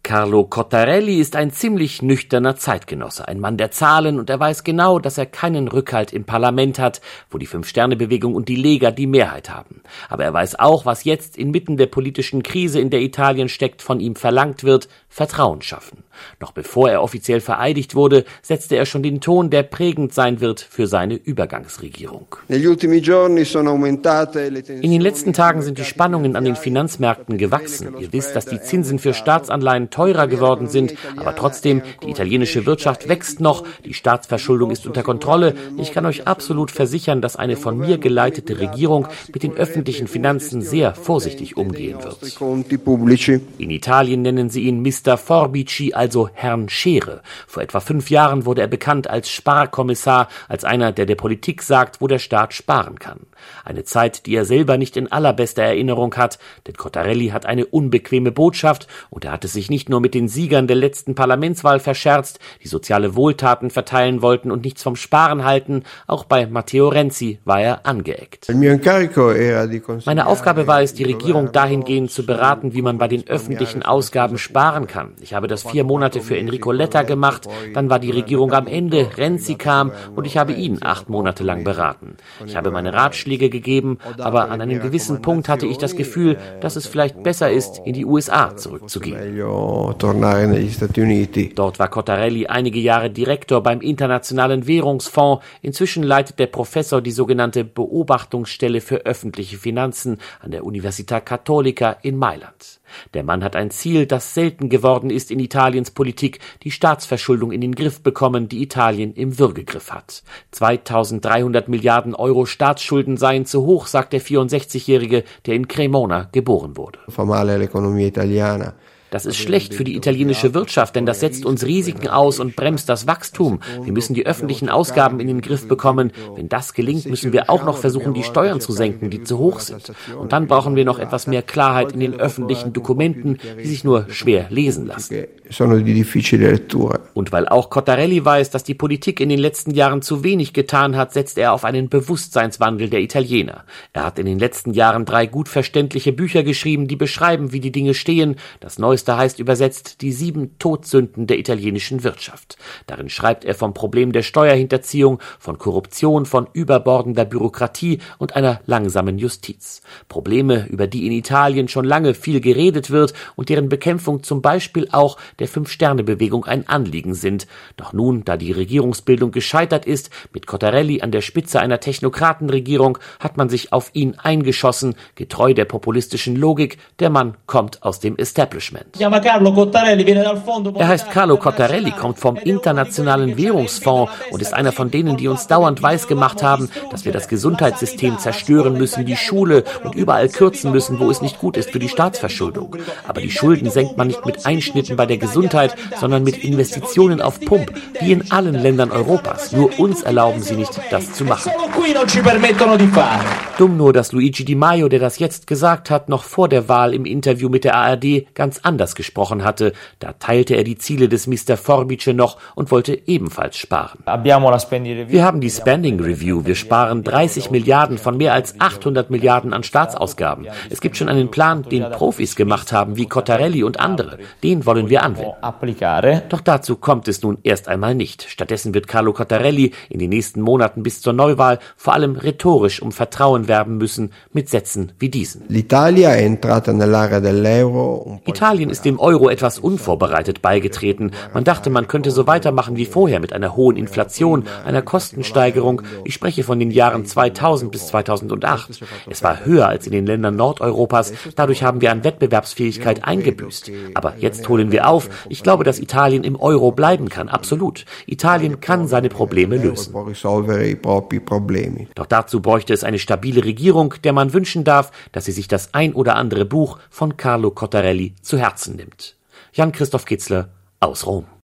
Carlo Cottarelli ist ein ziemlich nüchterner Zeitgenosse, ein Mann der Zahlen, und er weiß genau, dass er keinen Rückhalt im Parlament hat, wo die Fünf-Sterne-Bewegung und die Lega die Mehrheit haben. Aber er weiß auch, was jetzt inmitten der politischen Krise, in der Italien steckt, von ihm verlangt wird: Vertrauen schaffen. Noch bevor er offiziell vereidigt wurde, setzte er schon den Ton, der prägend sein wird für seine Übergangsregierung. In den letzten Tagen sind die Spannungen an den Finanzmärkten gewachsen. Ihr wisst, dass die Zinsen für Staatsanleihen teurer geworden sind, aber trotzdem, die italienische Wirtschaft wächst noch, die Staatsverschuldung ist unter Kontrolle. Ich kann euch absolut versichern, dass eine von mir geleitete Regierung mit den öffentlichen Finanzen sehr vorsichtig umgehen wird. In Italien nennen sie ihn Mr. Forbici, also Herrn Schere. Vor etwa 5 Jahren wurde er bekannt als Sparkommissar, als einer, der Politik sagt, wo der Staat sparen kann. Eine Zeit, die er selber nicht in allerbester Erinnerung hat, denn Cottarelli hat eine unbequeme Botschaft und er hat es sich nicht nur mit den Siegern der letzten Parlamentswahl verscherzt, die soziale Wohltaten verteilen wollten und nichts vom Sparen halten, auch bei Matteo Renzi war er angeeckt. Meine Aufgabe war es, die Regierung dahingehend zu beraten, wie man bei den öffentlichen Ausgaben sparen kann. Ich habe das 4 Monate für Enrico Letta gemacht, dann war die Regierung am Ende, Renzi kam und ich habe ihn 8 Monate lang beraten. Ich habe meine Ratschläge gegeben, aber an einem gewissen Punkt hatte ich das Gefühl, dass es vielleicht besser ist, in die USA zurückzugehen. Dort war Cottarelli einige Jahre Direktor beim Internationalen Währungsfonds. Inzwischen leitet der Professor die sogenannte Beobachtungsstelle für öffentliche Finanzen an der Università Cattolica in Mailand. Der Mann hat ein Ziel, das selten geworden ist in Italiens Politik: die Staatsverschuldung in den Griff bekommen, die Italien im Würgegriff hat. 2.300 Milliarden Euro Staatsschulden seien zu hoch, sagt der 64-Jährige, der in Cremona geboren wurde. Das ist schlecht für die italienische Wirtschaft, denn das setzt uns Risiken aus und bremst das Wachstum. Wir müssen die öffentlichen Ausgaben in den Griff bekommen. Wenn das gelingt, müssen wir auch noch versuchen, die Steuern zu senken, die zu hoch sind. Und dann brauchen wir noch etwas mehr Klarheit in den öffentlichen Dokumenten, die sich nur schwer lesen lassen. Und weil auch Cottarelli weiß, dass die Politik in den letzten Jahren zu wenig getan hat, setzt er auf einen Bewusstseinswandel der Italiener. Er hat in den letzten Jahren 3 gut verständliche Bücher geschrieben, die beschreiben, wie die Dinge stehen. Das Neueste heißt übersetzt die 7 Todsünden der italienischen Wirtschaft. Darin schreibt er vom Problem der Steuerhinterziehung, von Korruption, von überbordender Bürokratie und einer langsamen Justiz. Probleme, über die in Italien schon lange viel geredet wird und deren Bekämpfung zum Beispiel auch der Fünf-Sterne-Bewegung ein Anliegen sind. Doch nun, da die Regierungsbildung gescheitert ist, mit Cottarelli an der Spitze einer Technokratenregierung, hat man sich auf ihn eingeschossen, getreu der populistischen Logik: der Mann kommt aus dem Establishment. Er heißt Carlo Cottarelli, kommt vom Internationalen Währungsfonds und ist einer von denen, die uns dauernd weisgemacht haben, dass wir das Gesundheitssystem zerstören müssen, die Schule und überall kürzen müssen, wo es nicht gut ist für die Staatsverschuldung. Aber die Schulden senkt man nicht mit Einschnitten bei der Gesundheit, sondern mit Investitionen auf Pump, wie in allen Ländern Europas. Nur uns erlauben sie nicht, das zu machen. Dumm nur, dass Luigi Di Maio, der das jetzt gesagt hat, noch vor der Wahl im Interview mit der ARD ganz anders gesprochen hatte. Da teilte er die Ziele des Mr. Forbici noch und wollte ebenfalls sparen. Wir haben die Spending Review. Wir sparen 30 Milliarden von mehr als 800 Milliarden an Staatsausgaben. Es gibt schon einen Plan, den Profis gemacht haben, wie Cottarelli und andere. Den wollen wir anwenden. Doch dazu kommt es nun erst einmal nicht. Stattdessen wird Carlo Cottarelli in den nächsten Monaten bis zur Neuwahl vor allem rhetorisch um Vertrauen werben müssen, mit Sätzen wie diesen. Italien ist dem Euro etwas unvorbereitet beigetreten. Man dachte, man könnte so weitermachen wie vorher mit einer hohen Inflation, einer Kostensteigerung. Ich spreche von den Jahren 2000 bis 2008. Es war höher als in den Ländern Nordeuropas. Dadurch haben wir an Wettbewerbsfähigkeit eingebüßt. Aber jetzt holen wir auf. Ich glaube, dass Italien im Euro bleiben kann. Absolut. Italien kann seine Probleme lösen. Doch dazu bräuchte es eine stabile Regierung, der man wünschen darf, dass sie sich das ein oder andere Buch von Carlo Cottarelli zu Herzen nimmt. Jan-Christoph Kitzler aus Rom.